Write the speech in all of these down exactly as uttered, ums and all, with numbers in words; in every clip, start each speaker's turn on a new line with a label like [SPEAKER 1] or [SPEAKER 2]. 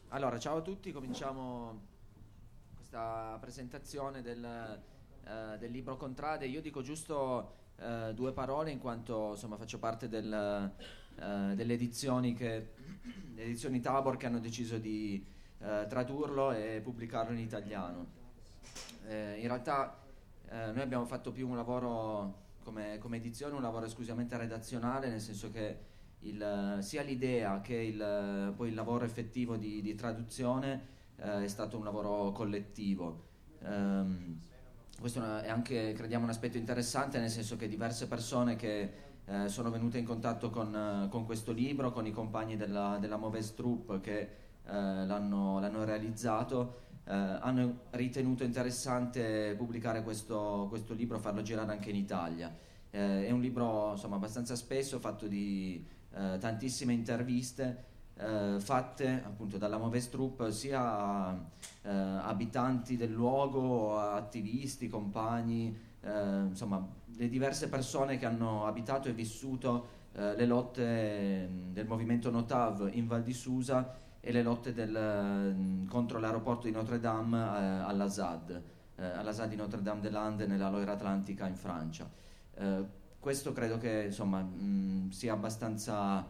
[SPEAKER 1] Allora, ciao a tutti, cominciamo questa presentazione del, eh, del libro Contrade. Io dico giusto eh, due parole in quanto insomma faccio parte del, eh, delle edizioni che, le edizioni Tabor che hanno deciso di eh, tradurlo e pubblicarlo in italiano. Eh, in realtà eh, noi abbiamo fatto più un lavoro come, come edizione, un lavoro esclusivamente redazionale, nel senso che il, sia l'idea che il, poi il lavoro effettivo di, di traduzione eh, è stato un lavoro collettivo. Ehm, Questo è anche, crediamo, un aspetto interessante, nel senso che diverse persone che eh, sono venute in contatto con, eh, con questo libro, con i compagni della, della Mauvaise Troupe che eh, l'hanno, l'hanno realizzato, eh, hanno ritenuto interessante pubblicare questo, questo libro, farlo girare anche in Italia. Eh, è un libro insomma abbastanza spesso, fatto di eh, tantissime interviste eh, fatte appunto dalla Mauvaise Troupe sia a eh, abitanti del luogo, a attivisti, compagni, eh, insomma le diverse persone che hanno abitato e vissuto eh, le lotte mh, del movimento Notav in Val di Susa e le lotte del, mh, contro l'aeroporto di Notre Dame eh, all'Assad, eh, all'Assad di Notre Dame des Landes nella Loira Atlantica in Francia. Eh, questo credo che insomma mh, sia abbastanza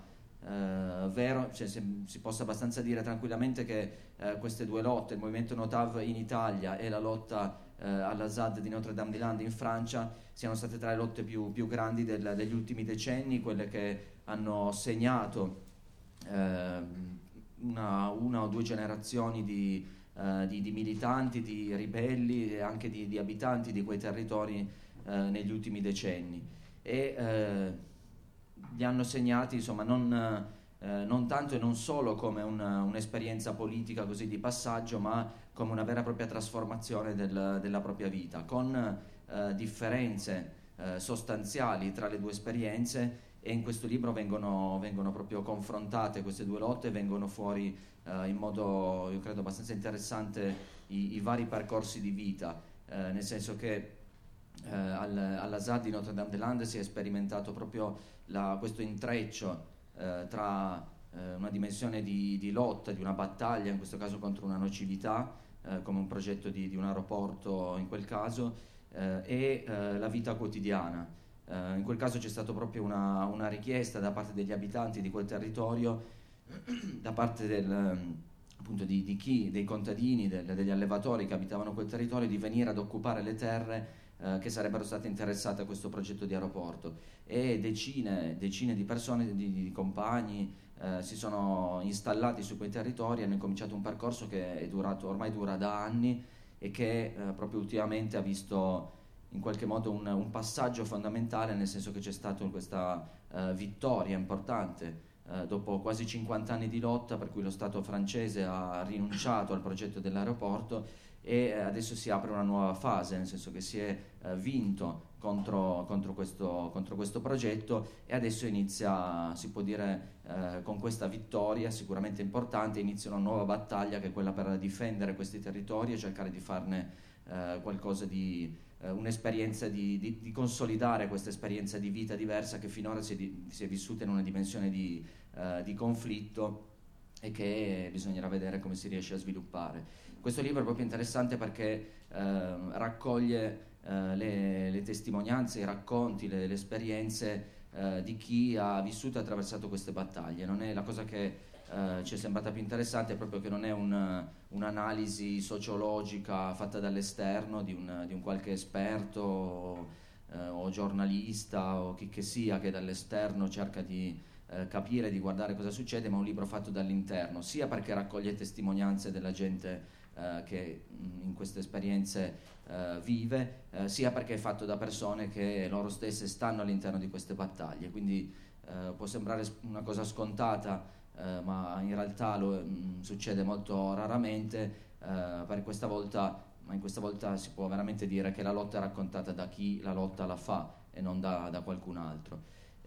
[SPEAKER 1] eh, vero, cioè si, si possa abbastanza dire tranquillamente che eh, queste due lotte, il movimento Notav in Italia e la lotta eh, all'Assad di Notre Dame des Landes in Francia, siano state tra le lotte più, più grandi del, degli ultimi decenni, quelle che hanno segnato eh, una, una o due generazioni di, eh, di, di militanti, di ribelli e anche di, di abitanti di quei territori eh, negli ultimi decenni e eh, li hanno segnati insomma non, eh, non tanto e non solo come un, un'esperienza politica così di passaggio, ma come una vera e propria trasformazione del, della propria vita, con eh, differenze eh, sostanziali tra le due esperienze, e in questo libro vengono, vengono proprio confrontate queste due lotte, vengono fuori eh, in modo, io credo, abbastanza interessante i, i vari percorsi di vita, eh, nel senso che eh, al, all'Assad di Notre Dame des Landes si è sperimentato proprio la, questo intreccio eh, tra eh, una dimensione di, di lotta, di una battaglia, in questo caso contro una nocività, eh, come un progetto di, di un aeroporto in quel caso, eh, e eh, la vita quotidiana. Eh, in quel caso c'è stata proprio una, una richiesta da parte degli abitanti di quel territorio, da parte del, appunto di, di chi, dei contadini, del, degli allevatori che abitavano quel territorio, di venire ad occupare le terre eh, che sarebbero state interessate a questo progetto di aeroporto, e decine, decine di persone, di, di compagni eh, si sono installati su quei territori e hanno cominciato un percorso che è durato, ormai dura da anni, e che eh, proprio ultimamente ha visto in qualche modo un, un passaggio fondamentale, nel senso che c'è stata questa uh, vittoria importante uh, dopo quasi cinquanta anni di lotta, per cui lo Stato francese ha rinunciato al progetto dell'aeroporto e adesso si apre una nuova fase, nel senso che si è uh, vinto contro, contro, questo, contro questo progetto, e adesso inizia, si può dire, uh, con questa vittoria sicuramente importante, inizia una nuova battaglia, che è quella per difendere questi territori e cercare di farne uh, qualcosa di un'esperienza di, di, di consolidare questa esperienza di vita diversa che finora si è, di, si è vissuta in una dimensione di, uh, di conflitto, e che bisognerà vedere come si riesce a sviluppare. Questo libro è proprio interessante perché uh, raccoglie uh, le, le testimonianze, i racconti, le, le esperienze uh, di chi ha vissuto e attraversato queste battaglie. Non è la cosa che Uh, ci è sembrata più interessante, è proprio che non è un, un'analisi sociologica fatta dall'esterno di un, di un qualche esperto o, uh, o giornalista o chi che sia, che dall'esterno cerca di uh, capire, di guardare cosa succede, ma un libro fatto dall'interno, sia perché raccoglie testimonianze della gente uh, che mh, in queste esperienze uh, vive, uh, sia perché è fatto da persone che loro stesse stanno all'interno di queste battaglie. Quindi uh, può sembrare una cosa scontata, Uh, ma in realtà lo, mh, succede molto raramente, uh, per questa volta, ma in questa volta si può veramente dire che la lotta è raccontata da chi la lotta la fa e non da, da qualcun altro.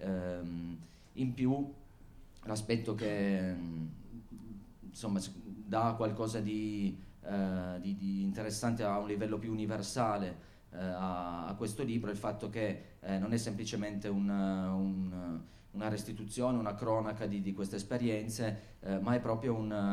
[SPEAKER 1] Um, in più l'aspetto che mh, insomma dà qualcosa di, uh, di, di interessante a un livello più universale uh, a, a questo libro è il fatto che uh, non è semplicemente un, un una restituzione, una cronaca di, di queste esperienze, eh, ma è proprio un,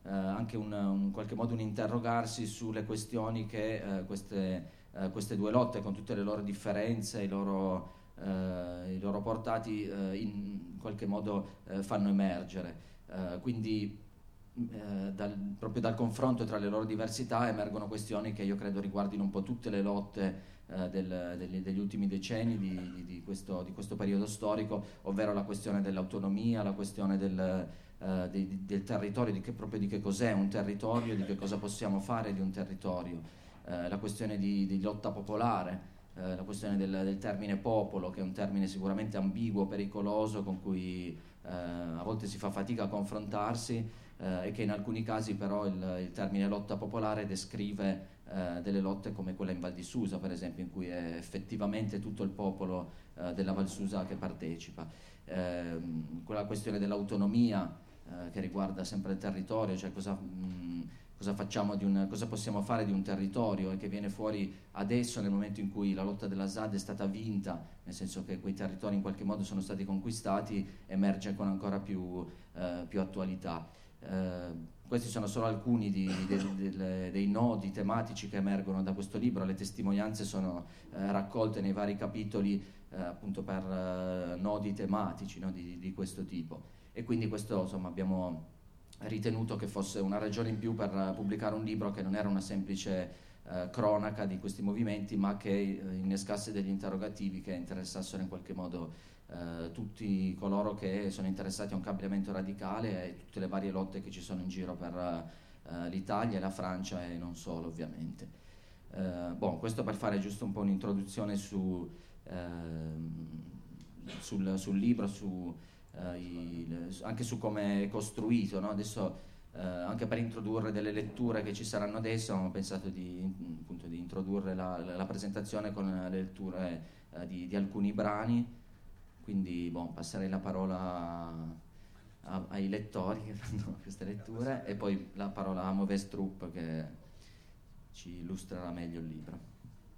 [SPEAKER 1] eh, anche un, un, in qualche modo un interrogarsi sulle questioni che eh, queste, eh, queste due lotte, con tutte le loro differenze, i loro, eh, i loro portati, eh, in qualche modo eh, fanno emergere. Eh, quindi eh, dal, proprio dal confronto tra le loro diversità emergono questioni che io credo riguardino un po' tutte le lotte eh, del, degli, degli ultimi decenni di, di, di, questo, di questo periodo storico, ovvero la questione dell'autonomia, la questione del, eh, di, del territorio, di che, proprio di che cos'è un territorio, di che cosa possiamo fare di un territorio, eh, la questione di, di lotta popolare, eh, la questione del, del termine popolo, che è un termine sicuramente ambiguo, pericoloso, con cui eh, a volte si fa fatica a confrontarsi, eh, e che in alcuni casi però il, il termine lotta popolare descrive eh, delle lotte come quella in Val di Susa, per esempio, in cui è effettivamente tutto il popolo eh, della Val Susa che partecipa. Eh, quella questione dell'autonomia eh, che riguarda sempre il territorio, cioè cosa, mh, cosa facciamo di un, cosa possiamo fare di un territorio, e che viene fuori adesso nel momento in cui la lotta della S A D è stata vinta, nel senso che quei territori in qualche modo sono stati conquistati, emerge con ancora più, eh, più attualità. Eh, questi sono solo alcuni di, de, de, de, dei nodi tematici che emergono da questo libro. Le testimonianze sono eh, raccolte nei vari capitoli eh, appunto per eh, nodi tematici, no, di, di questo tipo, e quindi questo, insomma, abbiamo ritenuto che fosse una ragione in più per pubblicare un libro che non era una semplice eh, cronaca di questi movimenti, ma che eh, innescasse degli interrogativi che interessassero in qualche modo Uh, tutti coloro che sono interessati a un cambiamento radicale e tutte le varie lotte che ci sono in giro per uh, l'Italia e la Francia, e non solo, ovviamente. Uh, bon, questo per fare giusto un po' un'introduzione su, uh, sul, sul libro, su, uh, i, anche su come è costruito, no? Adesso uh, anche per introdurre delle letture che ci saranno adesso, abbiamo pensato di, appunto, di introdurre la, la presentazione con le letture uh, di, di alcuni brani. Quindi bon, passerei la parola a, ai lettori che fanno queste letture, e poi la parola a Mauvais Troupe che ci illustrerà meglio il libro.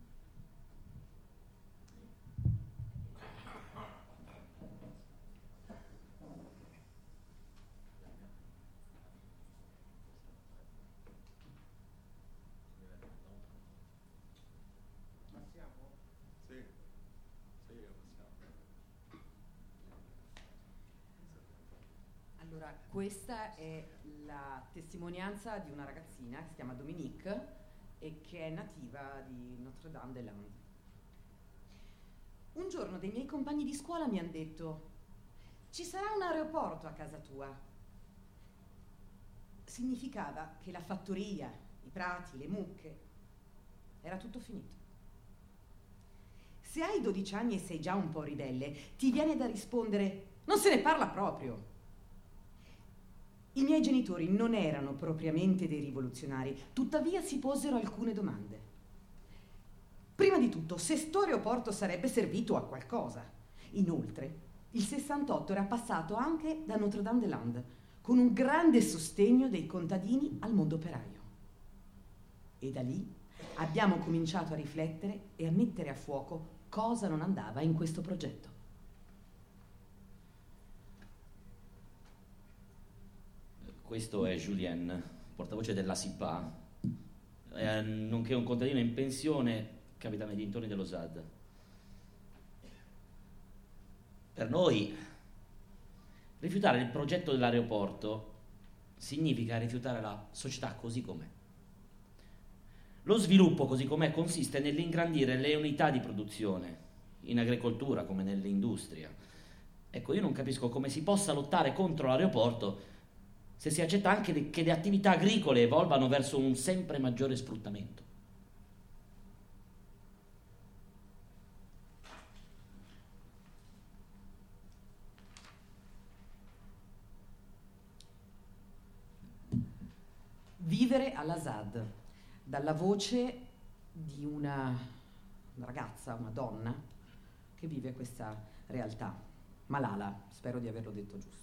[SPEAKER 2] Allora, questa è la testimonianza di una ragazzina che si chiama Dominique e che è nativa di Notre-Dame-des-Landes. Un giorno dei miei compagni di scuola mi hanno detto: ci sarà un aeroporto a casa tua. Significava che la fattoria, i prati, le mucche, era tutto finito. Se hai dodici anni e sei già un po' ribelle, ti viene da rispondere: non se ne parla proprio. I miei genitori non erano propriamente dei rivoluzionari, tuttavia si posero alcune domande. Prima di tutto, se sto aeroporto sarebbe servito a qualcosa. Inoltre, il sessantotto era passato anche da Notre-Dame-des-Landes, con un grande sostegno dei contadini al mondo operaio. E da lì abbiamo cominciato a riflettere e a mettere a fuoco cosa non andava in questo progetto.
[SPEAKER 3] Questo è Julien, portavoce della S I P A, eh, nonché un contadino in pensione che abita nei dintorni dello S A D. Per noi rifiutare il progetto dell'aeroporto significa rifiutare la società così com'è. Lo sviluppo così com'è consiste nell'ingrandire le unità di produzione, in agricoltura come nell'industria. Ecco, io non capisco come si possa lottare contro l'aeroporto se si accetta anche che le attività agricole evolvano verso un sempre maggiore sfruttamento.
[SPEAKER 2] Vivere alla S A D, dalla voce di una, una ragazza, una donna che vive questa realtà. Malala, spero di averlo detto giusto.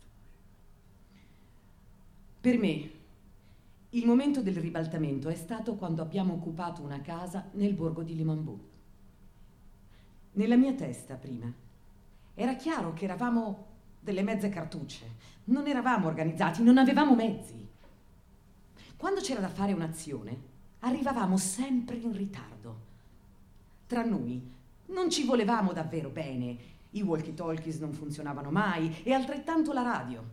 [SPEAKER 2] Per me, il momento del ribaltamento è stato quando abbiamo occupato una casa nel borgo di Limambou. Nella mia testa, prima, era chiaro che eravamo delle mezze cartucce, non eravamo organizzati, non avevamo mezzi. Quando c'era da fare un'azione, arrivavamo sempre in ritardo. Tra noi non ci volevamo davvero bene, i walkie-talkies non funzionavano mai e altrettanto la radio.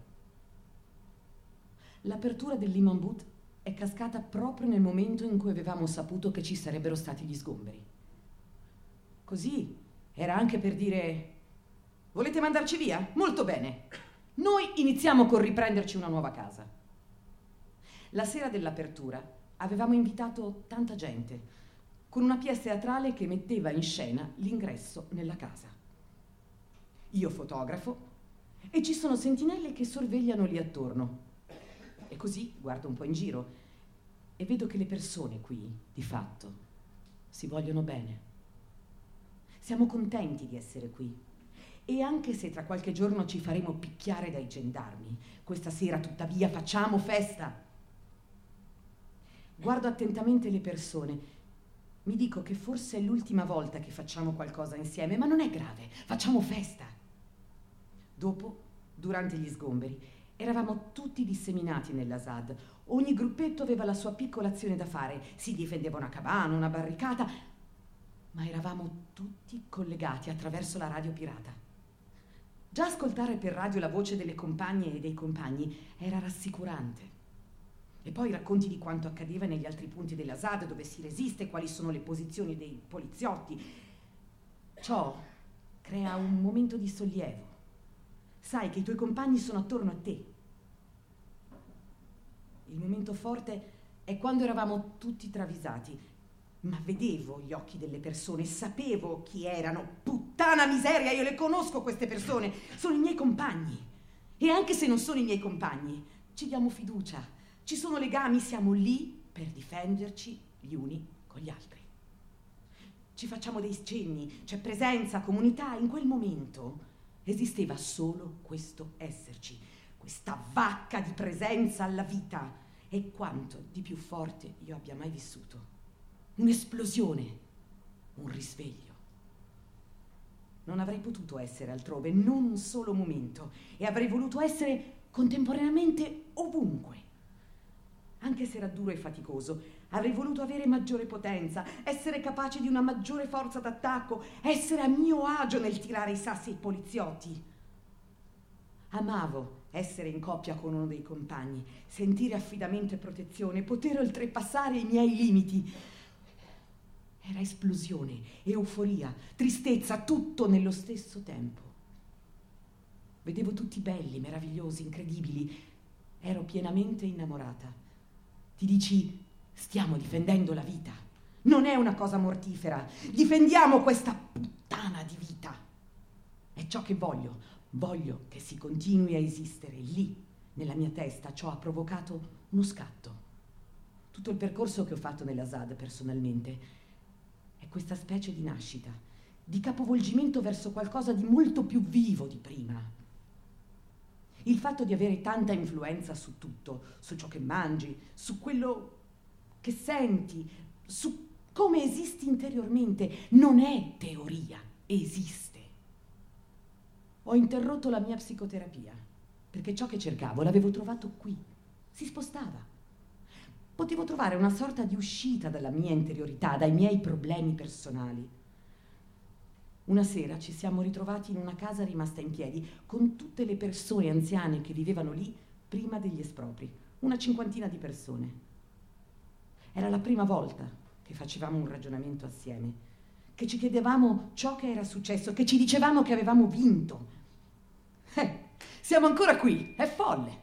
[SPEAKER 2] L'apertura del Lehman Boot è cascata proprio nel momento in cui avevamo saputo che ci sarebbero stati gli sgomberi. Così era anche per dire: volete mandarci via? Molto bene. Noi iniziamo col riprenderci una nuova casa. La sera dell'apertura avevamo invitato tanta gente, con una pièce teatrale che metteva in scena l'ingresso nella casa. Io fotografo e ci sono sentinelle che sorvegliano lì attorno. E così guardo un po' in giro e vedo che le persone qui, di fatto, si vogliono bene. Siamo contenti di essere qui. E anche se tra qualche giorno ci faremo picchiare dai gendarmi, questa sera tuttavia facciamo festa. Guardo attentamente le persone. Mi dico che forse è l'ultima volta che facciamo qualcosa insieme, ma non è grave, facciamo festa. Dopo, durante gli sgomberi, eravamo tutti disseminati nella S A D. Ogni gruppetto aveva la sua piccola azione da fare. Si difendeva una cabana, una barricata, ma eravamo tutti collegati attraverso la radio pirata. Già ascoltare per radio la voce delle compagne e dei compagni era rassicurante. E poi i racconti di quanto accadeva negli altri punti della S A D, dove si resiste, quali sono le posizioni dei poliziotti. Ciò crea un momento di sollievo. Sai che i tuoi compagni sono attorno a te. Il momento forte è quando eravamo tutti travisati, ma vedevo gli occhi delle persone, sapevo chi erano. Puttana miseria, io le conosco queste persone, sono i miei compagni. E anche se non sono i miei compagni, ci diamo fiducia, ci sono legami, siamo lì per difenderci gli uni con gli altri. Ci facciamo dei cenni, c'è presenza, comunità. In quel momento esisteva solo questo esserci, questa vacca di presenza alla vita. E quanto di più forte io abbia mai vissuto. Un'esplosione, un risveglio. Non avrei potuto essere altrove, non un solo momento, e avrei voluto essere contemporaneamente ovunque. Anche se era duro e faticoso, avrei voluto avere maggiore potenza, essere capace di una maggiore forza d'attacco, essere a mio agio nel tirare i sassi ai poliziotti. Amavo essere in coppia con uno dei compagni, sentire affidamento e protezione, poter oltrepassare i miei limiti. Era esplosione, euforia, tristezza, tutto nello stesso tempo. Vedevo tutti belli, meravigliosi, incredibili. Ero pienamente innamorata. Ti dici, stiamo difendendo la vita. Non è una cosa mortifera. Difendiamo questa puttana di vita. È ciò che voglio. Voglio che si continui a esistere lì, nella mia testa. Ciò ha provocato uno scatto. Tutto il percorso che ho fatto nella S A D personalmente è questa specie di nascita, di capovolgimento verso qualcosa di molto più vivo di prima. Il fatto di avere tanta influenza su tutto, su ciò che mangi, su quello che senti, su come esisti interiormente, non è teoria, esiste. Ho interrotto la mia psicoterapia, perché ciò che cercavo l'avevo trovato qui, si spostava. Potevo trovare una sorta di uscita dalla mia interiorità, dai miei problemi personali. Una sera ci siamo ritrovati in una casa rimasta in piedi, con tutte le persone anziane che vivevano lì prima degli espropri, una cinquantina di persone. Era la prima volta che facevamo un ragionamento assieme, che ci chiedevamo ciò che era successo, che ci dicevamo che avevamo vinto. Eh, siamo ancora qui, è folle.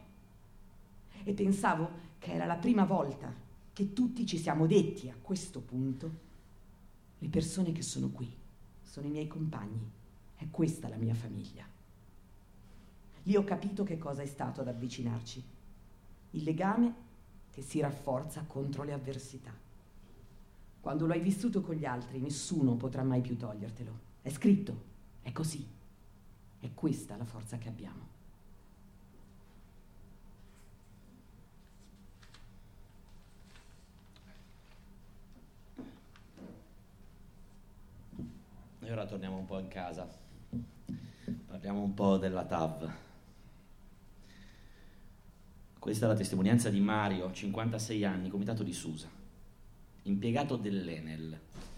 [SPEAKER 2] E pensavo che era la prima volta che tutti ci siamo detti a questo punto: le persone che sono qui sono i miei compagni, è questa la mia famiglia. Lì ho capito che cosa è stato ad avvicinarci, il legame che si rafforza contro le avversità. Quando lo hai vissuto con gli altri, nessuno potrà mai più togliertelo. È scritto, è così. È questa la forza che abbiamo.
[SPEAKER 3] E ora torniamo un po' in casa. Parliamo un po' della T A V. Questa è la testimonianza di Mario, cinquantasei anni, comitato di Susa, impiegato dell'Enel.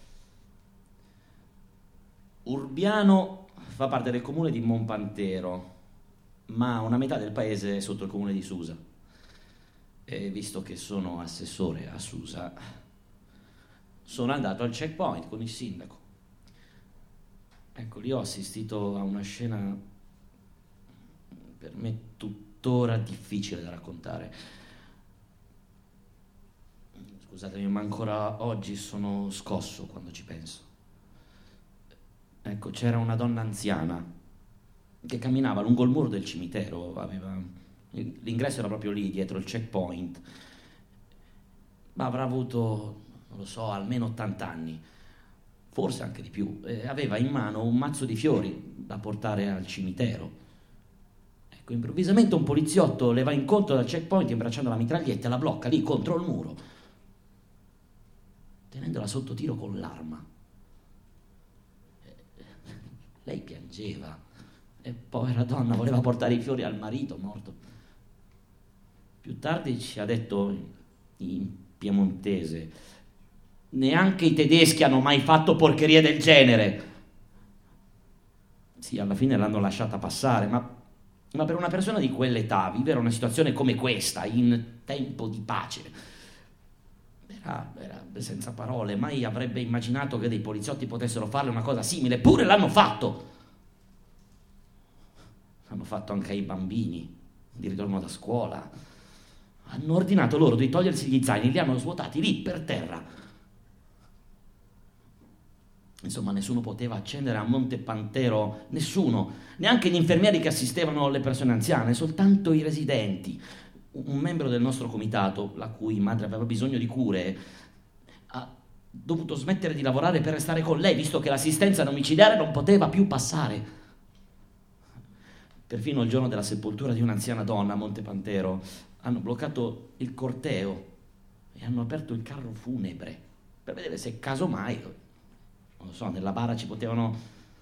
[SPEAKER 3] Urbiano fa parte del comune di Monpantero, ma una metà del paese è sotto il comune di Susa. E visto che sono assessore a Susa, sono andato al checkpoint con il sindaco. Ecco, lì ho assistito a una scena per me tuttora difficile da raccontare. Scusatemi, ma ancora oggi sono scosso quando ci penso. Ecco, c'era una donna anziana che camminava lungo il muro del cimitero, aveva... l'ingresso era proprio lì, dietro il checkpoint, ma avrà avuto, non lo so, almeno ottanta anni, forse anche di più. Eh, aveva in mano un mazzo di fiori da portare al cimitero. Ecco, improvvisamente un poliziotto le va incontro dal checkpoint imbracciando la mitraglietta e la blocca lì contro il muro, tenendola sotto tiro con l'arma. Lei piangeva e povera donna voleva portare i fiori al marito morto. Più tardi ci ha detto in piemontese: neanche i tedeschi hanno mai fatto porcherie del genere. Sì, alla fine l'hanno lasciata passare, ma, ma per una persona di quell'età vivere una situazione come questa in tempo di pace era, era senza parole. Mai avrebbe immaginato che dei poliziotti potessero fare una cosa simile, eppure l'hanno fatto. L'hanno fatto anche ai bambini di ritorno da scuola. Hanno ordinato loro di togliersi gli zaini, li hanno svuotati lì per terra. Insomma, nessuno poteva accendere a Montepantero, nessuno, neanche gli infermieri che assistevano le persone anziane, soltanto i residenti. Un membro del nostro comitato, la cui madre aveva bisogno di cure, ha dovuto smettere di lavorare per restare con lei, visto che l'assistenza domiciliare non poteva più passare. Perfino il giorno della sepoltura di un'anziana donna a Montepantero hanno bloccato il corteo e hanno aperto il carro funebre per vedere se casomai, non lo so, nella bara ci potevano,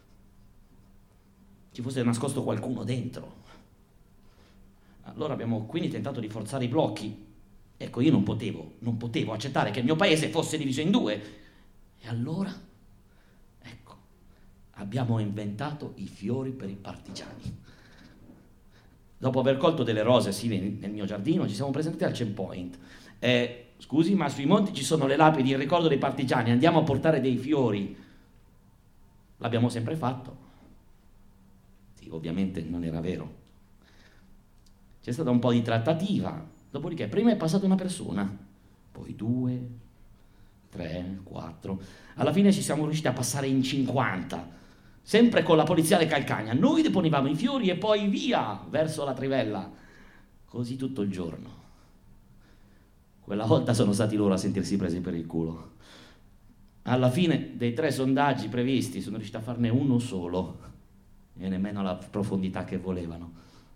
[SPEAKER 3] ci fosse nascosto qualcuno dentro. Allora abbiamo quindi tentato di forzare i blocchi. Ecco, io non potevo, non potevo accettare che il mio paese fosse diviso in due. E allora, ecco, abbiamo inventato i fiori per i partigiani. Dopo aver colto delle rose, sì, nel mio giardino, ci siamo presentati al checkpoint. Eh, scusi, ma sui monti ci sono le lapidi in ricordo dei partigiani, andiamo a portare dei fiori. L'abbiamo sempre fatto. Sì, ovviamente non era vero. C'è stata un po' di trattativa, dopodiché prima è passata una persona, poi due, tre, quattro. Alla fine ci siamo riusciti a passare in cinquanta, sempre con la polizia alle calcagna. Noi deponevamo i fiori e poi via, verso la trivella. Così tutto il giorno. Quella volta sono stati loro a sentirsi presi per il culo. Alla fine dei tre sondaggi previsti sono riuscito a farne uno solo, e nemmeno alla profondità che volevano.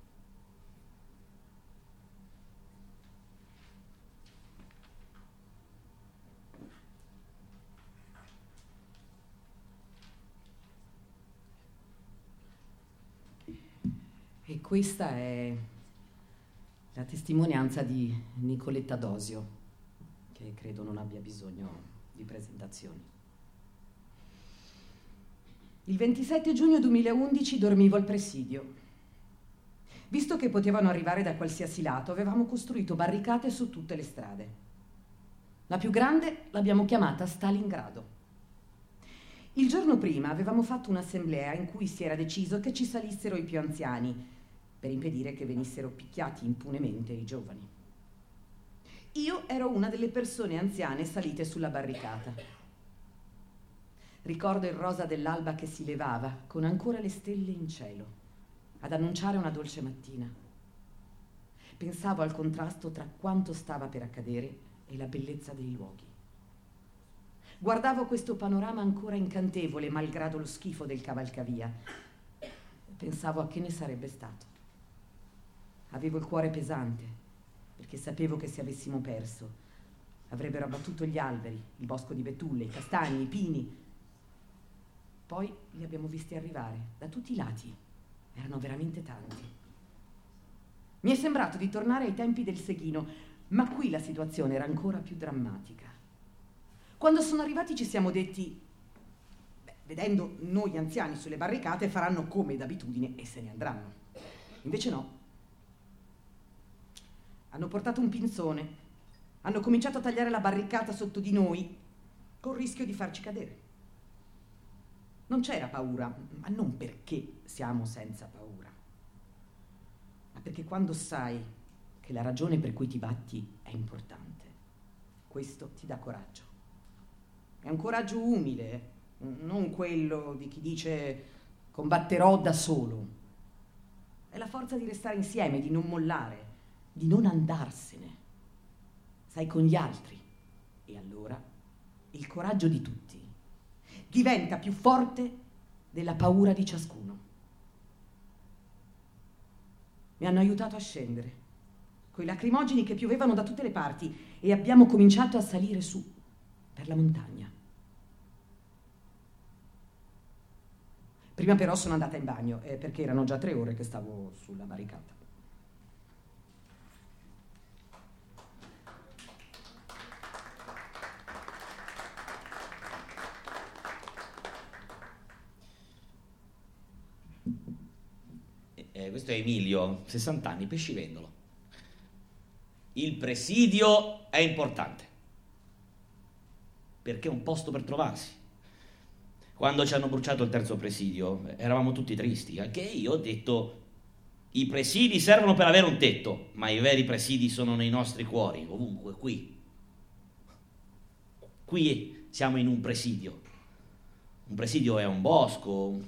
[SPEAKER 2] E questa è la testimonianza di Nicoletta Dosio, che credo non abbia bisogno di presentazioni. Il ventisette giugno duemilaundici dormivo al presidio. Visto che potevano arrivare da qualsiasi lato, avevamo costruito barricate su tutte le strade. La più grande l'abbiamo chiamata Stalingrado. Il giorno prima avevamo fatto un'assemblea in cui si era deciso che ci salissero i più anziani, per impedire che venissero picchiati impunemente i giovani. Io ero una delle persone anziane salite sulla barricata. Ricordo il rosa dell'alba che si levava, con ancora le stelle in cielo, ad annunciare una dolce mattina. Pensavo al contrasto tra quanto stava per accadere e la bellezza dei luoghi. Guardavo questo panorama ancora incantevole, malgrado lo schifo del cavalcavia. Pensavo a che ne sarebbe stato. Avevo il cuore pesante, perché sapevo che se avessimo perso avrebbero abbattuto gli alberi, il bosco di betulle, i castagni, i pini. Poi li abbiamo visti arrivare da tutti i lati, erano veramente tanti. Mi è sembrato di tornare ai tempi del Seghino, ma qui la situazione era ancora più drammatica. Quando sono arrivati ci siamo detti, beh, vedendo noi anziani sulle barricate, faranno come d'abitudine e se ne andranno. Invece no. Hanno portato un pinzone, hanno cominciato a tagliare la barricata sotto di noi, col rischio di farci cadere. Non c'era paura, ma non perché siamo senza paura, ma perché quando sai che la ragione per cui ti batti è importante, questo ti dà coraggio. È un coraggio umile, non quello di chi dice combatterò da solo. È la forza di restare insieme, di non mollare, di non andarsene. Sai, con gli altri. E allora il coraggio di tutti diventa più forte della paura di ciascuno. Mi hanno aiutato a scendere, coi lacrimogeni che piovevano da tutte le parti, e abbiamo cominciato a salire su, per la montagna. Prima però sono andata in bagno, eh, perché erano già tre ore che stavo sulla barricata.
[SPEAKER 3] Eh, questo è Emilio, sessanta anni, pescivendolo. Il presidio è importante, perché è un posto per trovarsi. Quando ci hanno bruciato il terzo presidio, eravamo tutti tristi, anche io ho detto, i presidi servono per avere un tetto, ma i veri presidi sono nei nostri cuori, ovunque, qui. Qui siamo in un presidio. Un presidio è un bosco,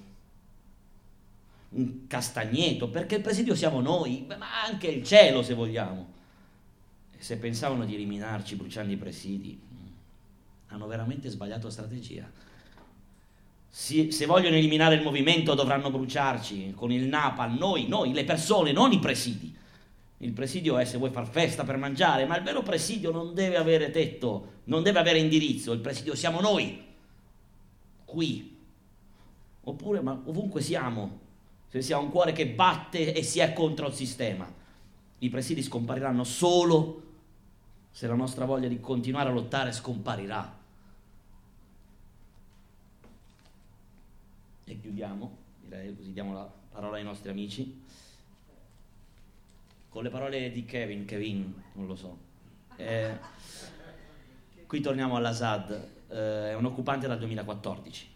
[SPEAKER 3] un castagneto, perché il presidio siamo noi, ma anche il cielo se vogliamo. E se pensavano di eliminarci bruciando i presidi, hanno veramente sbagliato strategia. Si, se vogliono eliminare il movimento dovranno bruciarci con il napalm, noi, noi, le persone, non i presidi. Il presidio è se vuoi far festa per mangiare, ma il vero presidio non deve avere tetto, non deve avere indirizzo, il presidio siamo noi, qui, oppure ma ovunque siamo. Se si ha un cuore che batte e si è contro il sistema, i presidi scompariranno solo se la nostra voglia di continuare a lottare scomparirà. E chiudiamo, direi, così diamo la parola ai nostri amici, con le parole di Kevin, Kevin, non lo so. Eh, qui torniamo all'Assad, eh, è un occupante dal duemilaquattordici.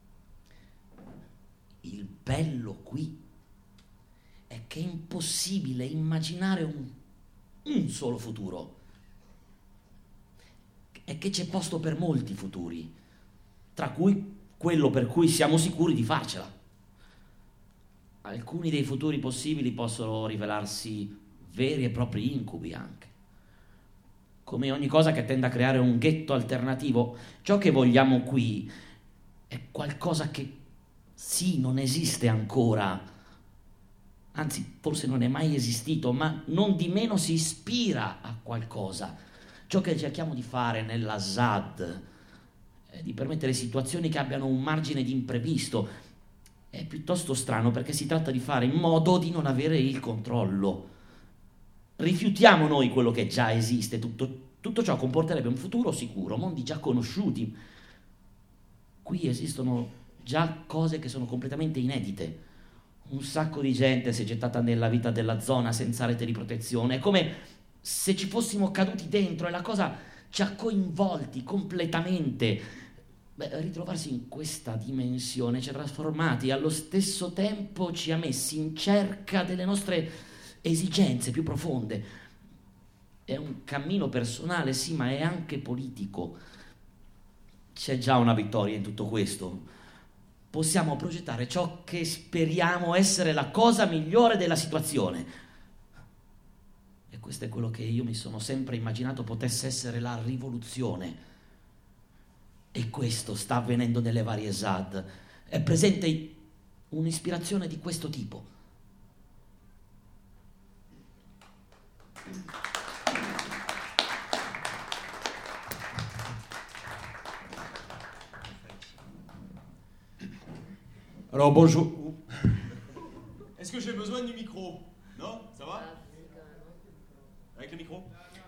[SPEAKER 3] Il bello qui è che è impossibile immaginare un, un solo futuro. È che c'è posto per molti futuri, tra cui quello per cui siamo sicuri di farcela. Alcuni dei futuri possibili possono rivelarsi veri e propri incubi anche. Come ogni cosa che tende a creare un ghetto alternativo, ciò che vogliamo qui è qualcosa che sì, non esiste ancora, anzi forse non è mai esistito, ma non di meno si ispira a qualcosa. Ciò che cerchiamo di fare nell'Assad è di permettere situazioni che abbiano un margine di imprevisto. È piuttosto strano perché si tratta di fare in modo di non avere il controllo. Rifiutiamo noi quello che già esiste, tutto, tutto ciò comporterebbe un futuro sicuro, mondi già conosciuti. Qui esistono già cose che sono completamente inedite. Un sacco di gente si è gettata nella vita della zona senza rete di protezione. È come se ci fossimo caduti dentro e la cosa ci ha coinvolti completamente. Beh, ritrovarsi in questa dimensione ci ha trasformati e allo stesso tempo ci ha messi in cerca delle nostre esigenze più profonde. È un cammino personale, sì, ma è anche politico. C'è già una vittoria in tutto questo. Possiamo progettare ciò che speriamo essere la cosa migliore della situazione. E questo è quello che io mi sono sempre immaginato potesse essere la rivoluzione. E questo sta avvenendo nelle varie Assad. È presente un'ispirazione di questo tipo.
[SPEAKER 4] Alors bonjour. Est-ce que j'ai besoin du micro? Non? Ça va?
[SPEAKER 3] micro.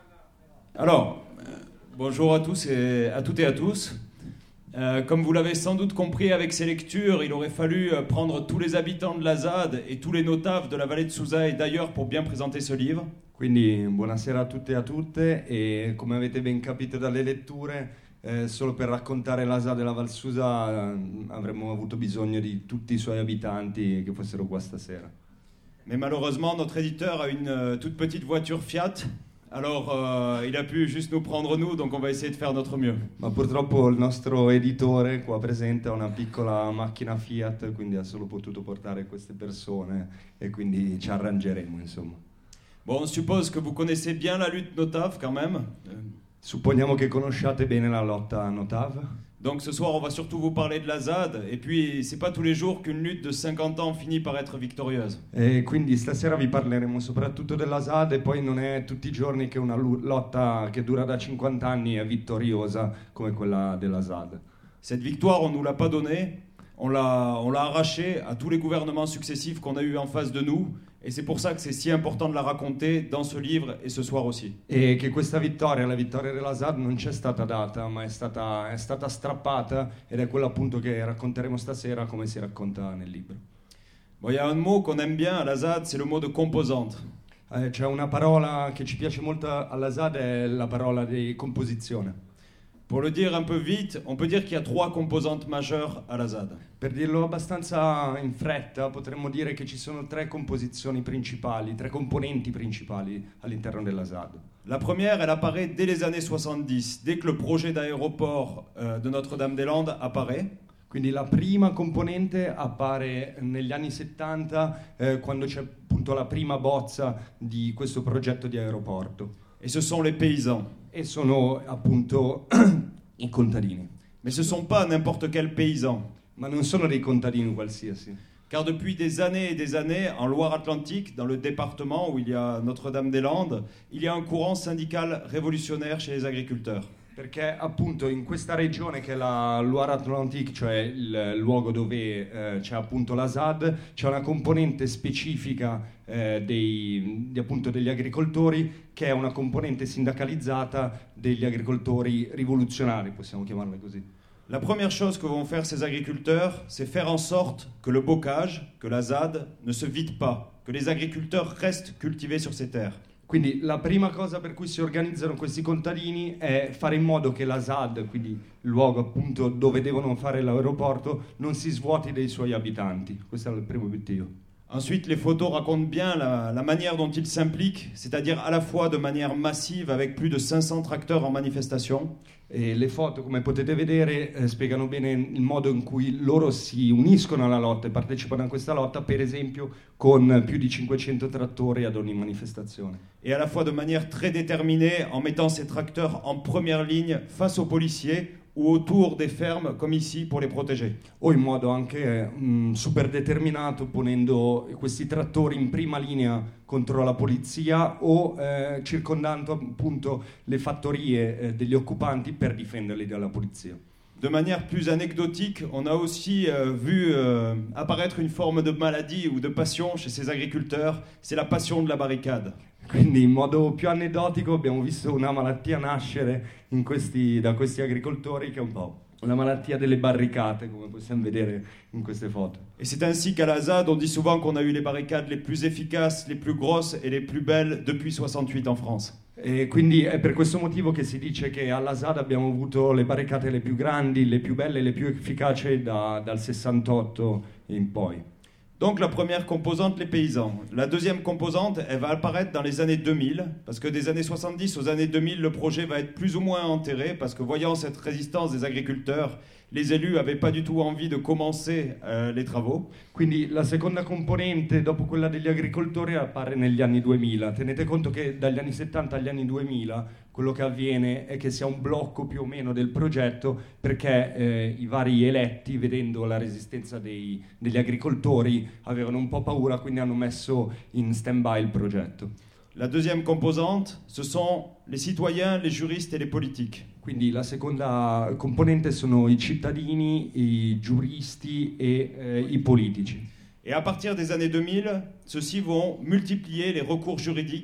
[SPEAKER 4] Alors, euh, bonjour à tous et à toutes et à tous. Euh, comme vous l'avez sans doute compris avec ces lectures, il aurait fallu euh, prendre tous les habitants de la Z A D et tous les notaves de la vallée de Susa et d'ailleurs pour bien présenter ce livre.
[SPEAKER 5] Quindi buonasera a tutti e a tutte e come avete ben capito dalle letture, eh, solo per raccontare la Z A D e la Val Susa eh, avremmo avuto bisogno di tutti i suoi abitanti che fossero qua stasera.
[SPEAKER 4] Mais malheureusement, notre éditeur a une euh, toute petite voiture Fiat, alors euh, il a pu juste nous prendre nous, donc on va essayer de faire notre mieux.
[SPEAKER 5] Ma purtroppo il nostro editore qua presente ha una piccola macchina Fiat, quindi ha solo potuto portare queste persone e quindi ci arrangeremo, insomma.
[SPEAKER 4] Bon, on suppose que vous connaissez bien la lutte Notave quand même.
[SPEAKER 5] Supponiamo che conosciate bene la lotta Notave.
[SPEAKER 4] Donc ce soir, on va surtout vous parler de la Z A D, et puis c'est pas tous les jours qu'une lutte de cinquante ans finit par être victorieuse.
[SPEAKER 5] E quindi stasera vi parleremo soprattutto della Z A D e poi non è tutti i giorni che una lotta che dura da cinquanta anni è vittoriosa come quella della Z A D.
[SPEAKER 4] Cette victoire, on nous l'a pas donnée, on l'a, on l'a arrachée à tous les gouvernements successifs qu'on a eu en face de nous, et c'est pour ça que c'est si important de la raconter dans ce livre et ce soir aussi.
[SPEAKER 5] E che questa vittoria, la vittoria della Z A D, non c'è stata data, ma è stata, è stata strappata ed è quella appunto che racconteremo stasera come si racconta nel libro.
[SPEAKER 4] Bon, il y a un mot qu'on aime bien à la Z A D, c'est le mot de composante.
[SPEAKER 5] Eh, c'è una parola che ci piace molto alla Z A D, è la parola di composizione.
[SPEAKER 4] Pour le dire un peu vite, on peut dire qu'il y a trois composantes majeures à la Z A D.
[SPEAKER 5] Per dirlo abbastanza in fretta, potremmo dire che ci sono tre composizioni principali, tre componenti principali all'interno della Z A D.
[SPEAKER 4] La première, elle apparaît dès les années soixante-dix, dès que le projet d'aéroport euh, de Notre-Dame-des-Landes apparaît.
[SPEAKER 5] Quindi la prima componente appare negli anni settanta, eh, quando c'è appunto la prima bozza di questo progetto di aeroporto.
[SPEAKER 4] Et ce sont les paysans.
[SPEAKER 5] E sono appunto i contadini.
[SPEAKER 4] Mais ce ne sont pas n'importe quels paysans.
[SPEAKER 5] Ma non sono dei contadini qualsiasi.
[SPEAKER 4] Car depuis des années et des années, en Loire-Atlantique, dans le département où il y a Notre-Dame-des-Landes, il y a un courant syndical révolutionnaire chez les agriculteurs.
[SPEAKER 5] Perché appunto in questa regione che è la Loire-Atlantique, cioè il luogo dove eh, c'è appunto la Z A D, c'è una componente specifica eh, dei, di, appunto degli agricoltori che è una componente sindacalizzata degli agricoltori rivoluzionari, possiamo chiamarla così.
[SPEAKER 4] La première chose que vont faire ces agriculteurs, c'est faire en sorte que le bocage, que la Z A D, ne se vide pas, que les agriculteurs restent cultivés sur ces terres.
[SPEAKER 5] Quindi la prima cosa per cui si organizzano questi contadini è fare in modo che la Z A D, quindi il luogo appunto dove devono fare l'aeroporto, non si svuoti dei suoi abitanti. Questo è il primo obiettivo.
[SPEAKER 4] Ensuite, les photos racontent bien la, la manière dont ils s'impliquent, c'est-à-dire à la fois de manière massive avec plus de cinq cents tracteurs en manifestation.
[SPEAKER 5] E le foto, come potete vedere, eh, spiegano bene il modo in cui loro si uniscono alla lotta e partecipano a questa lotta, per esempio con più di cinquecento trattori ad ogni manifestazione.
[SPEAKER 4] Et à la fois de manière très déterminée en mettant ces tracteurs en première ligne face aux policiers ou autour des fermes comme ici pour les protéger.
[SPEAKER 5] O in modo anche mh, super determinato, ponendo questi trattori in prima linea contro la polizia o eh, circondando appunto le fattorie eh, degli occupanti per difenderli dalla polizia.
[SPEAKER 4] De manière plus anecdotique, on a aussi euh, vu euh, apparaître une forme de maladie ou de passion chez ces agriculteurs, c'est la passion de la barricade.
[SPEAKER 5] Quindi in modo più aneddotico abbiamo visto una malattia nascere in questi, da questi agricoltori che è un po' una malattia delle barricate, come possiamo vedere in queste foto.
[SPEAKER 4] Et c'est ainsi qu'à la Z A D, on dit souvent qu'on a eu les barricades les plus efficaces, les plus grosses et les plus belles depuis soixante-huit en France.
[SPEAKER 5] E quindi è per questo motivo che si dice che alla Z A D abbiamo avuto le barricate le più grandi, le più belle, le più efficaci da, dal sessantotto in poi.
[SPEAKER 4] Donc la première composante, les paysans. La deuxième composante, elle va apparaître dans les années deux mille, parce que des années soixante-dix aux années deux mille, le projet va être plus ou moins enterré, parce que voyant cette résistance des agriculteurs, les élus n'avaient pas du tout envie de commencer euh, les travaux.
[SPEAKER 5] Quindi la seconda componente, dopo quella degli agricoltori, appare negli anni duemila. Tenete conto che dagli anni settanta agli anni duemila quello che avviene è che si ha un blocco più o meno del progetto, perché eh, i vari eletti, vedendo la resistenza dei, degli agricoltori, avevano un po' paura, quindi hanno messo in stand-by il progetto.
[SPEAKER 4] La deuxième composante, ce sont les citoyens, les juristes et les politiques.
[SPEAKER 5] Quindi la seconda componente sono i cittadini, i giuristi e eh, i politici.
[SPEAKER 4] Et à partir des années deux mille, ceux-ci vont multiplier les recours juridiques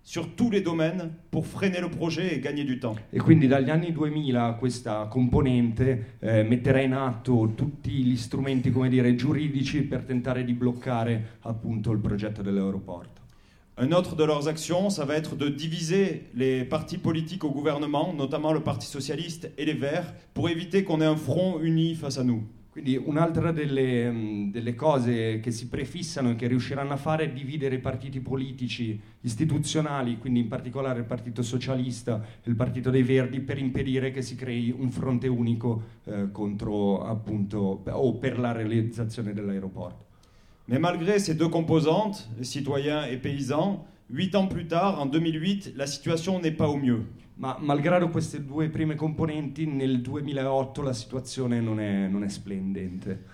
[SPEAKER 4] sur tous les domaines pour freiner le projet et gagner du temps.
[SPEAKER 5] E quindi dagli anni duemila questa componente eh, metterà in atto tutti gli strumenti, come dire, giuridici per tentare di bloccare appunto il progetto dell'aeroporto.
[SPEAKER 4] Un autre de leurs actions, ça va être de diviser les partis politiques au gouvernement, notamment le Parti socialiste et les Verts, pour éviter qu'on ait un front uni face à nous.
[SPEAKER 5] Quindi un'altra delle, mh, delle cose che si prefissano e che riusciranno a fare è dividere i partiti politici istituzionali, quindi in particolare il Partito Socialista e il Partito dei Verdi, per impedire che si crei un fronte unico eh, contro appunto o per la realizzazione dell'aeroporto.
[SPEAKER 4] Mais malgré ces deux composantes, les citoyens et paysans, huit ans plus tard, en deux mille huit, la situation n'est pas au mieux.
[SPEAKER 5] Ma malgrado queste due prime componenti, nel duemilaotto la situazione non è, non è splendente.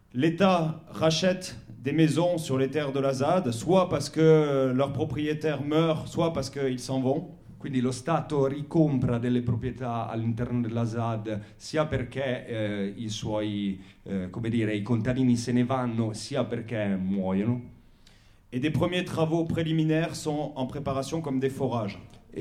[SPEAKER 4] L'État rachète des maisons sur les terres de la Z A D, soit parce que leurs propriétaires meurent, soit parce qu'ils s'en vont.
[SPEAKER 5] Quindi lo Stato ricompra delle proprietà all'interno della Z A D sia perché eh, i suoi, eh, come dire, i contadini se ne vanno, sia perché muoiono.
[SPEAKER 4] Et des premiers travaux préliminaires sont en préparation comme des forages.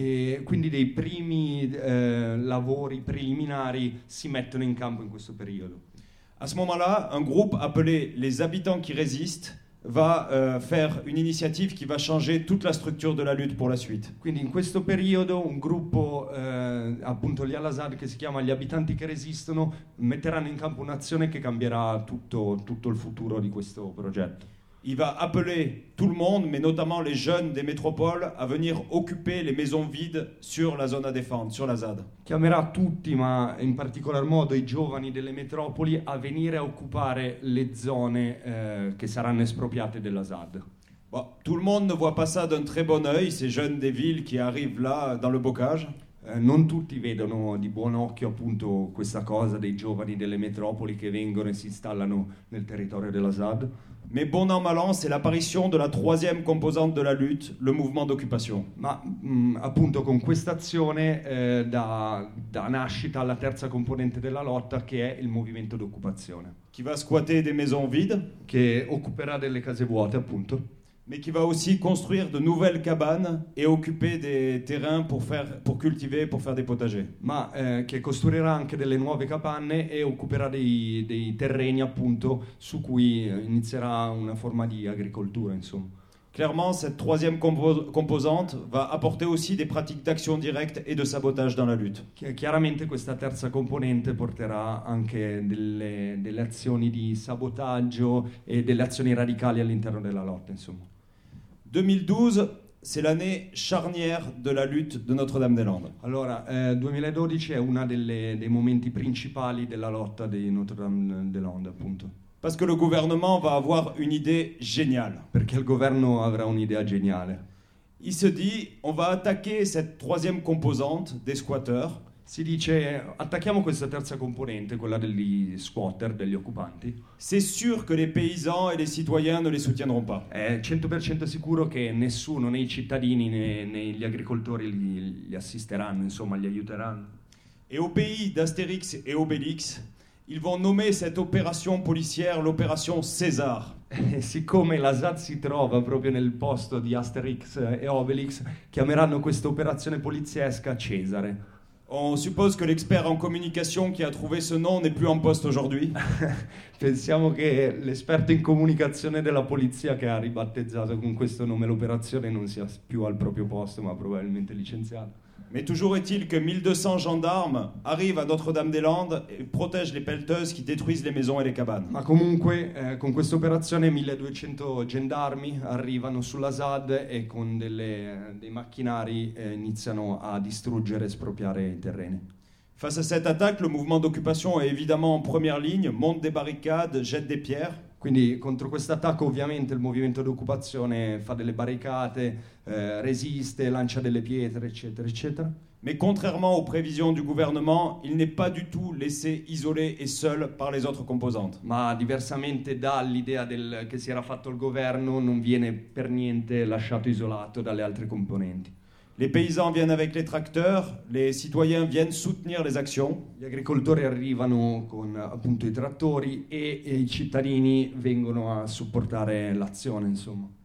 [SPEAKER 5] E quindi dei primi eh, lavori preliminari si mettono in campo in questo periodo.
[SPEAKER 4] À ce moment-là, un groupe appelé les Habitants qui résistent va euh, faire une initiative qui va changer toute la structure de la lutte pour la suite.
[SPEAKER 5] Quindi in questo periodo un gruppo, eh, appunto gli Al-Assad, che si chiama Gli Abitanti che Resistono, metteranno in campo un'azione che cambierà tutto, tutto il futuro di questo progetto.
[SPEAKER 4] Il va appeler tout le monde, mais notamment les jeunes des métropoles, à venir occuper les maisons vides sur la zone à défendre, sur la Z A D.
[SPEAKER 5] Chiamerà tutti, ma in particolar modo i giovani delle metropoli, a venire a occupare le zone eh, che saranno espropriate della Z A D.
[SPEAKER 4] Bon, tout le monde ne voit pas ça d'un très bon œil, ces jeunes des villes qui arrivent là dans le bocage.
[SPEAKER 5] Eh, non tutti vedono di buon occhio appunto questa cosa dei giovani delle metropoli che vengono e si installano nel territorio della Z A D.
[SPEAKER 4] Mais bon an mal an, c'est l'apparition de la troisième composante de la lutte, le mouvement d'occupation.
[SPEAKER 5] Ma mh, appunto con questa azione eh, da, da nascita alla terza componente della lotta, che è il movimento d'occupazione,
[SPEAKER 4] Qui va squatter des maisons vides,
[SPEAKER 5] che occuperà delle case vuote appunto,
[SPEAKER 4] mais qui va aussi construire de nouvelles cabanes et occuper des terrains pour, faire, pour cultiver, pour faire des potagers.
[SPEAKER 5] ma eh, che costruirà anche delle nuove capanne e occuperà dei, dei terreni appunto su cui inizierà una forma di agricoltura, insomma.
[SPEAKER 4] Clairement, cette troisième compo- composante va apporter aussi des pratiques d'action directe et de sabotage dans la lutte.
[SPEAKER 5] Chi- Chiaramente questa terza componente porterà anche delle, delle azioni di sabotaggio e delle azioni radicali all'interno della lotta, insomma.
[SPEAKER 4] duemiladodici, c'est l'année charnière de la lutte de Notre-Dame-des-Landes.
[SPEAKER 5] Allora, eh, duemiladodici è uno dei momenti principali della lotta di Notre-Dame-des-Landes, appunto.
[SPEAKER 4] Parce que le gouvernement va avoir une idée géniale.
[SPEAKER 5] Perché il governo avrà un'idea geniale.
[SPEAKER 4] Il se dit, on va attaquer cette troisième composante des squatteurs.
[SPEAKER 5] Si dice, attacchiamo questa terza componente, quella degli squatter, degli occupanti.
[SPEAKER 4] C'est sûr que les paysans et les citoyens ne les soutiendront pas.
[SPEAKER 5] È cento per cento sicuro che nessuno, né i cittadini né, né gli agricoltori li, li assisteranno, insomma, li aiuteranno.
[SPEAKER 4] Et au pays d'Astérix et Obélix, ils vont nommer cette opération policière l'opération César.
[SPEAKER 5] E siccome la Z A D si trova proprio nel posto di Asterix e Obelix, chiameranno questa operazione poliziesca Cesare.
[SPEAKER 4] On suppose que l'expert en communication qui a trouvé ce nom n'est plus en poste aujourd'hui.
[SPEAKER 5] Pensiamo che l'esperto in comunicazione della polizia che ha ribattezzato con questo nome l'operazione non sia più al proprio posto, ma probabilmente licenziato.
[SPEAKER 4] Mais toujours est-il que mille deux cents gendarmes arrivent à Notre-Dame-des-Landes et protègent les pelleteuses qui détruisent les maisons et les cabanes.
[SPEAKER 5] Ma comunque eh, con questa operazione milleduecento gendarmi arrivano sulla Z A D e con delle, dei macchinari eh, iniziano a distruggere e espropriare i terreni.
[SPEAKER 4] Face à cette attaque, le mouvement d'occupation est évidemment en première ligne, monte des barricades, jette des pierres.
[SPEAKER 5] Quindi contro questo attacco ovviamente il movimento d'occupazione fa delle barricate, eh, resiste, lancia delle pietre, eccetera, eccetera.
[SPEAKER 4] Mais contrairement aux prévisions du gouvernement, il n'est pas du tout laissé isolé et seul par les autres composantes.
[SPEAKER 5] Ma diversamente dall'idea del, che si era fatto il governo, non viene per niente lasciato isolato dalle altre componenti.
[SPEAKER 4] Les paysans viennent avec les tracteurs, les citoyens viennent soutenir les actions.
[SPEAKER 5] Gli agricoltori arrivano con appunto i trattori e, e i cittadini vengono a supportare l'azione, insomma.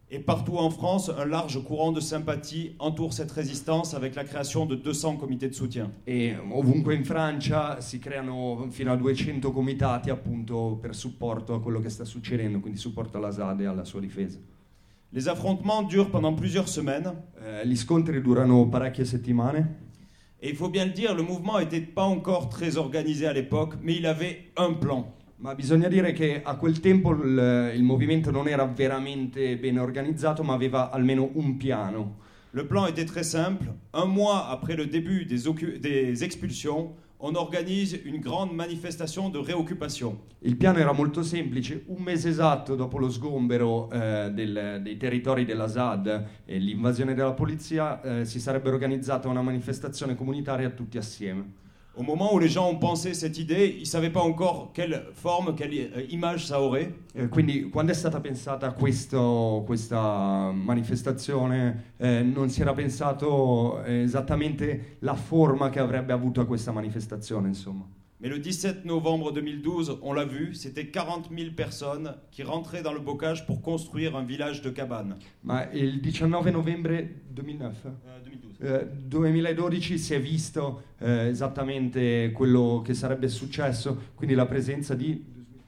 [SPEAKER 4] Et partout en France, un large courant de sympathie entoure cette résistance avec la création de duecento comités de soutien.
[SPEAKER 5] E ovunque in Francia si creano fino a duecento comitati appunto per supporto a quello che sta succedendo, quindi supporto all'Assad e alla sua difesa.
[SPEAKER 4] Les affrontements durent pendant plusieurs semaines.
[SPEAKER 5] Eh, gli scontri durano parecchie settimane.
[SPEAKER 4] Et il faut bien le dire, le mouvement n'était pas encore très organisé à l'époque, mais il avait un plan.
[SPEAKER 5] Ma bisogna dire che a quel tempo il, il movimento non era veramente ben organizzato, ma aveva almeno un piano.
[SPEAKER 4] Le plan était très simple. Un mois après le début des, occu- des expulsions, on organise une grande manifestation de réoccupation.
[SPEAKER 5] Il piano era molto semplice. Un mese esatto dopo lo sgombero eh, del, dei territori dell'Assad e l'invasione della polizia, eh, si sarebbe organizzata una manifestazione comunitaria tutti assieme.
[SPEAKER 4] Au moment où les gens ont pensé cette idée, ils ne savaient pas encore quelle forme, quelle euh, image ça aurait.
[SPEAKER 5] Eh, quindi quando è stata pensata questo, questa manifestazione eh, non si era pensato eh, esattamente la forma che avrebbe avuto questa manifestazione, insomma.
[SPEAKER 4] Mais le dix-sept novembre deux mille douze, on l'a vu, c'était quarante mille personnes qui rentraient dans le bocage pour construire un village de cabanes.
[SPEAKER 5] Ma il diciannove novembre duemilanove,
[SPEAKER 4] Euh, deux mille douze.
[SPEAKER 5] eh, duemiladodici si è visto eh, esattamente quello che sarebbe successo, quindi la presenza di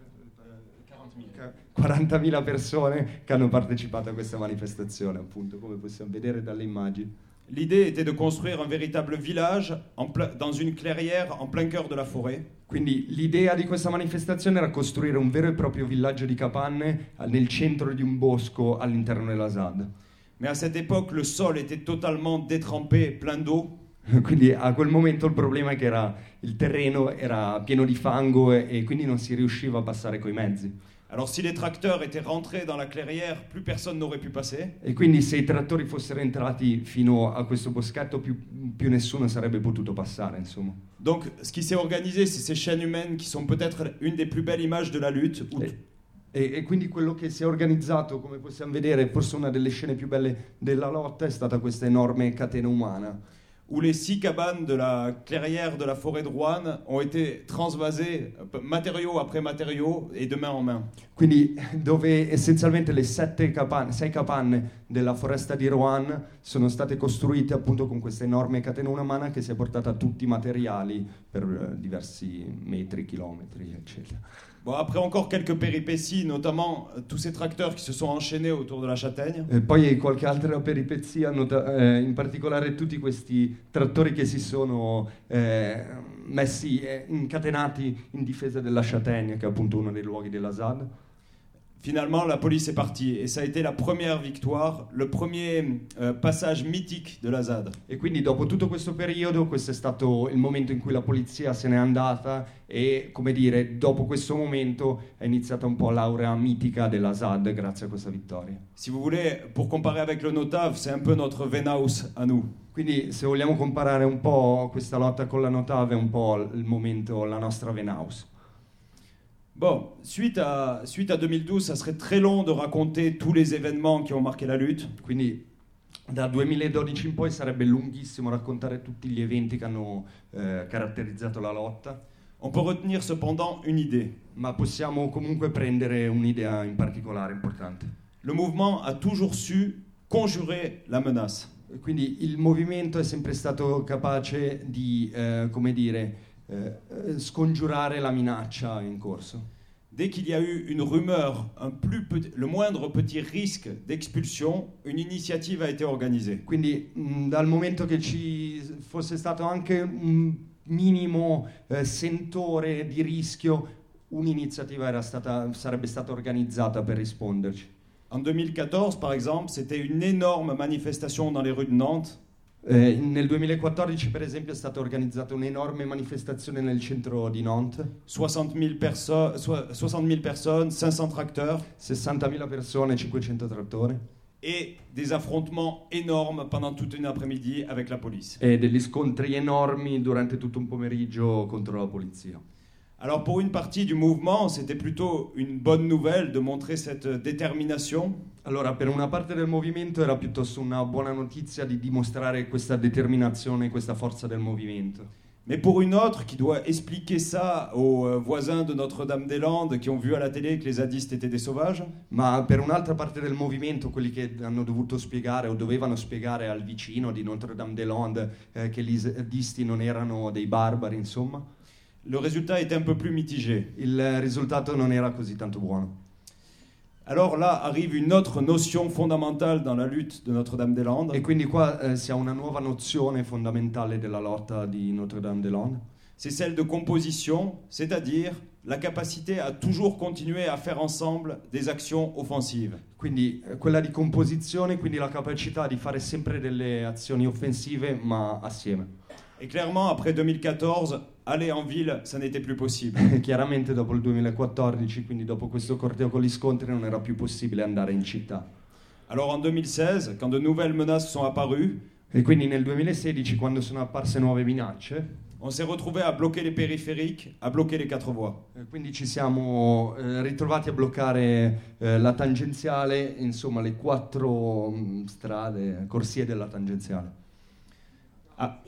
[SPEAKER 5] quarantamila persone che hanno partecipato a questa manifestazione, appunto, come possiamo vedere dalle immagini.
[SPEAKER 4] L'idée était de construire un véritable village en ple- dans une clairière en plein cœur de la forêt.
[SPEAKER 5] Quindi l'idea di questa manifestazione era costruire un vero e proprio villaggio di capanne nel centro di un bosco all'interno dell'Assad.
[SPEAKER 4] Mais à cette époque, le sol était totalement détrempé, plein d'eau.
[SPEAKER 5] Quindi a quel momento il problema è che era, il terreno era pieno di fango e, e quindi non si riusciva a passare coi mezzi.
[SPEAKER 4] Alors si les tracteurs étaient rentrés dans la clairière, plus personne n'aurait pu passer.
[SPEAKER 5] E quindi se i trattori fossero entrati fino a questo boschetto più, più nessuno sarebbe potuto passare, insomma.
[SPEAKER 4] Donc ce qui s'est organisé, c'est ces chaînes humaines qui sont peut-être une des plus belles images de la lutte. Où
[SPEAKER 5] E, e, e quindi quello che si è organizzato, come possiamo vedere, forse una delle scene più belle della lotta è stata questa enorme catena umana.
[SPEAKER 4] où les six cabanes de la clairière de la forêt de Roanne ont été transvasées, euh, matériaux après matériaux, et de main en main.
[SPEAKER 5] Quindi dove essenzialmente le sette capanne, sei capanne della foresta di Roanne sono state costruite appunto con questa enorme catena umana che si è portata tutti i materiali per eh, diversi metri, chilometri, eccetera.
[SPEAKER 4] Bon, après encore quelques péripéties, notamment euh, tous ces tracteurs qui se sont enchaînés autour de la châtaigne.
[SPEAKER 5] E poi qualche altra peripezia, nota- eh, in particolare tutti questi trattori che si sono eh, messi, eh, incatenati in difesa della Châtaigne, che è appunto uno dei luoghi dell'Assad.
[SPEAKER 4] Finalement, la police est partie et ça a été la première victoire, le premier euh, passage mythique de l'Assad.
[SPEAKER 5] E quindi dopo tutto questo periodo, questo è stato il momento in cui la polizia se n'è andata e, come dire, dopo questo momento è iniziata un po' l'aurea mitica dell'Assad grazie a questa vittoria.
[SPEAKER 4] Si vous voulez, pour comparer avec le Notave, c'est un peu notre Venaus à nous.
[SPEAKER 5] Quindi se vogliamo comparare un po' questa lotta con la Notave è un po' il momento, la nostra Venaus.
[SPEAKER 4] Bon, suite à, suite à deux mille douze, ça serait très long de raconter tous les événements qui ont marqué la lutte.
[SPEAKER 5] Quindi da duemiladodici in poi sarebbe lunghissimo raccontare tutti gli eventi che hanno eh, caratterizzato la lotta,
[SPEAKER 4] On peut retenir cependant une idée.
[SPEAKER 5] ma possiamo comunque prendere un'idea in particolare importante.
[SPEAKER 4] Le mouvement a toujours su conjurer la menace.
[SPEAKER 5] Quindi il movimento è sempre stato capace di, eh, come dire, eh, scongiurare la minaccia in corso.
[SPEAKER 4] Dès qu'il y a eu une rumeur, un plus petit- le moindre petit risque d'expulsion, une initiative a été organisée.
[SPEAKER 5] Quindi mh, dal momento che ci fosse stato anche un minimo eh, sentore di rischio, un'iniziativa era stata, sarebbe stata organizzata per risponderci.
[SPEAKER 4] En deux mille quatorze, par exemple, c'était une énorme manifestation dans les rues de Nantes.
[SPEAKER 5] Eh, nel duemilaquattordici, per esempio, è stata organizzata un'enorme manifestazione nel centro di Nantes,
[SPEAKER 4] soixante mille perso- so- soixante mille personnes, cinq cents tracteurs
[SPEAKER 5] sessantamila persone, cinquecento trattori,
[SPEAKER 4] et des affrontements énormes pendant toute une après-midi avec la police.
[SPEAKER 5] e degli scontri enormi durante tutto un pomeriggio contro la polizia.
[SPEAKER 4] Alors pour une partie du mouvement, c'était plutôt une bonne nouvelle de montrer cette détermination.
[SPEAKER 5] Allora, per una parte del movimento era piuttosto una buona notizia di dimostrare questa determinazione, questa forza del movimento.
[SPEAKER 4] Mais pour une autre qui doit expliquer ça aux euh, voisins de Notre-Dame-des-Landes qui ont vu à la télé que les zadistes étaient des sauvages,
[SPEAKER 5] Ma per un'altra parte del movimento, quelli che hanno dovuto spiegare o dovevano spiegare al vicino di Notre-Dame-des-Landes eh, che gli zaddisti non erano dei barbari, insomma,
[SPEAKER 4] le résultat était un peu plus mitigé.
[SPEAKER 5] il risultato non era così tanto buono.
[SPEAKER 4] Alors là arrive une autre notion fondamentale dans la lutte de Notre-Dame-des-Landes.
[SPEAKER 5] E quindi qua eh, si ha una nuova nozione fondamentale della lotta di Notre-Dame-des-Landes,
[SPEAKER 4] C'est celle de composition, c'est-à-dire la capacité à toujours continuer à faire ensemble des actions offensives.
[SPEAKER 5] quindi eh, quella di composizione, quindi la capacità di fare sempre delle azioni offensive ma assieme.
[SPEAKER 4] Et clairement, après deux mille quatorze, aller en ville, ça n'était plus possible.
[SPEAKER 5] E chiaramente dopo il duemilaquattordici, quindi dopo questo corteo con gli scontri, non era più possibile andare in città.
[SPEAKER 4] Alors en deux mille seize, quand de nouvelles menaces sont apparues,
[SPEAKER 5] E quindi nel duemilasedici, quando sono apparse nuove minacce,
[SPEAKER 4] on s'est retrouvé à bloquer les périphériques, à bloquer les quatre voies.
[SPEAKER 5] eh, quindi ci siamo eh, ritrovati a bloccare eh, la tangenziale, insomma le quattro mh, strade, corsie della tangenziale.
[SPEAKER 4] Ah,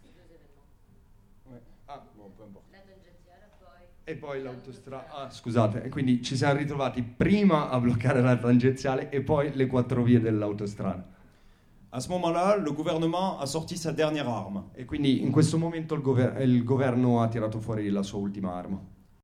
[SPEAKER 5] E poi l'autostrada. Ah, scusate, e quindi ci siamo ritrovati prima a bloccare la tangenziale e poi le quattro vie dell'autostrada.
[SPEAKER 4] à ce moment-là, le gouvernement a sorti sa dernière arme.
[SPEAKER 5] E quindi in questo momento il, gover- il governo ha tirato fuori la sua ultima arma.